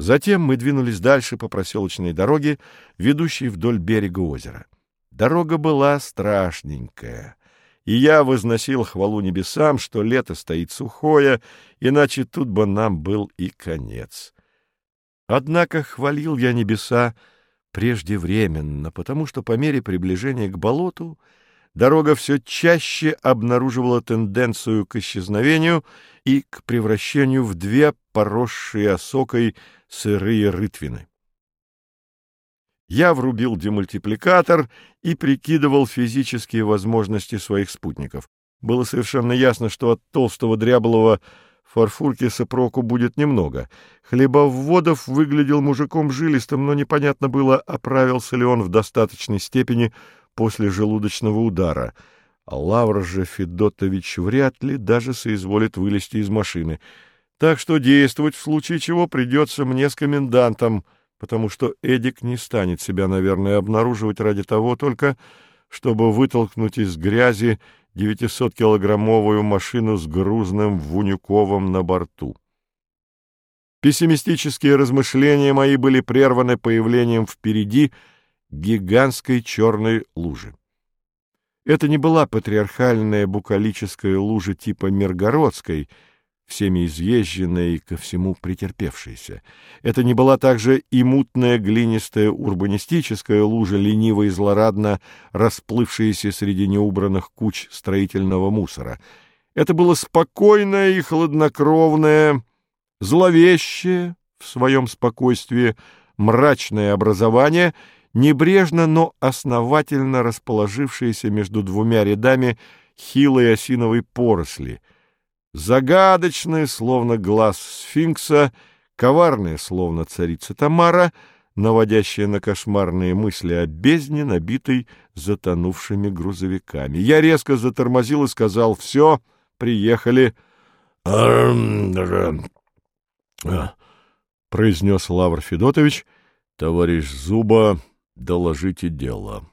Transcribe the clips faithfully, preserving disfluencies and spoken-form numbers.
Затем мы двинулись дальше по проселочной дороге, ведущей вдоль берега озера. Дорога была страшненькая, и я возносил хвалу небесам, что лето стоит сухое, иначе тут бы нам был и конец. Однако хвалил я небеса преждевременно, потому что по мере приближения к болоту дорога все чаще обнаруживала тенденцию к исчезновению и к превращению в две поросшие осокой сырые рытвины. Я врубил демультипликатор и прикидывал физические возможности своих спутников. Было совершенно ясно, что от толстого дряблого Фарфуркиса проку будет немного. Хлебоводов выглядел мужиком жилистым, но непонятно было, оправился ли он в достаточной степени после желудочного удара. А Лавр же Федотович вряд ли даже соизволит вылезти из машины. Так что действовать в случае чего придется мне с комендантом, потому что Эдик не станет себя, наверное, обнаруживать ради того только, чтобы вытолкнуть из грязи девятисоткилограммовую машину с грузным Вунюковым на борту. Пессимистические размышления мои были прерваны появлением впереди гигантской черной лужи. Это не была патриархальная букалическая лужа типа Миргородской, всеми изъезженная и ко всему претерпевшаяся. Это не была также и мутная глинистая урбанистическая лужа, лениво и злорадно расплывшаяся среди неубранных куч строительного мусора. Это было спокойное и хладнокровное, зловещее в своем спокойствии мрачное образование, небрежно, но основательно расположившееся между двумя рядами хилой осиновой поросли, загадочное, словно глаз сфинкса, коварное, словно царица Тамара, наводящее на кошмарные мысли о бездне, набитой затонувшими грузовиками. Я резко затормозил и сказал: «Все, приехали». Произнес Лавр Федотович: «Товарищ Зуба, доложите дело».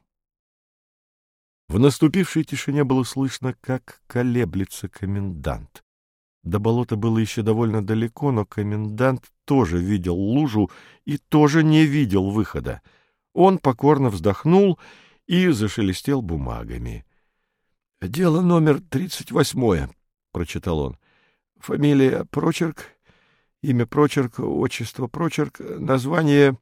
В наступившей тишине было слышно, как колеблется комендант. До болота было еще довольно далеко, но комендант тоже видел лужу и тоже не видел выхода. Он покорно вздохнул и зашелестел бумагами. — Дело номер тридцать восьмое, — прочитал он. — Фамилия Прочерк, имя Прочерк, отчество Прочерк, название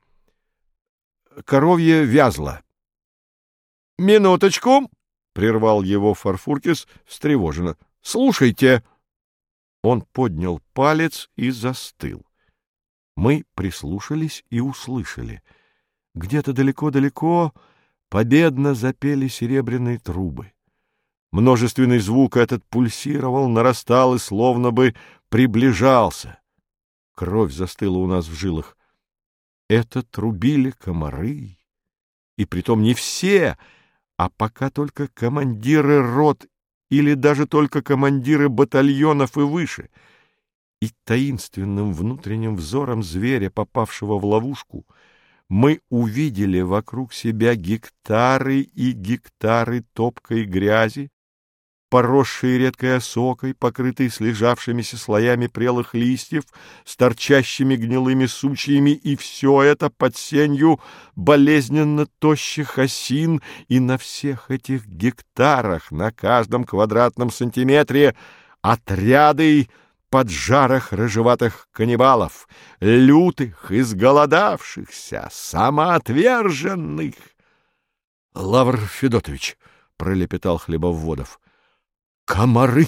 Коровье Вязла. — Минуточку! — прервал его Фарфуркис встревоженно. — Слушайте! Он поднял палец и застыл. Мы прислушались и услышали. Где-то далеко-далеко победно запели серебряные трубы. Множественный звук этот пульсировал, нарастал и словно бы приближался. Кровь застыла у нас в жилах. Это трубили комары. И притом не все, а пока только командиры рот или даже только командиры батальонов и выше. И таинственным внутренним взором зверя, попавшего в ловушку, мы увидели вокруг себя гектары и гектары топкой грязи, поросшие редкой осокой, покрытые слежавшимися слоями прелых листьев, с торчащими гнилыми сучьями, и все это под сенью болезненно тощих осин, и на всех этих гектарах, на каждом квадратном сантиметре отряды поджарых рыжеватых каннибалов, лютых, изголодавшихся, самоотверженных. — Лавр Федотович, — пролепетал Хлебоводов, — комары!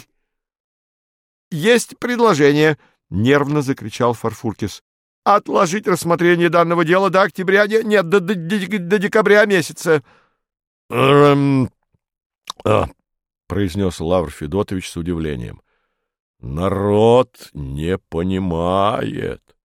— Есть предложение! — нервно закричал Фарфуркис. — Отложить рассмотрение данного дела до октября, нет, до, до, до декабря месяца. — Эм... А, — произнес Лавр Федотович с удивлением. — Народ не понимает.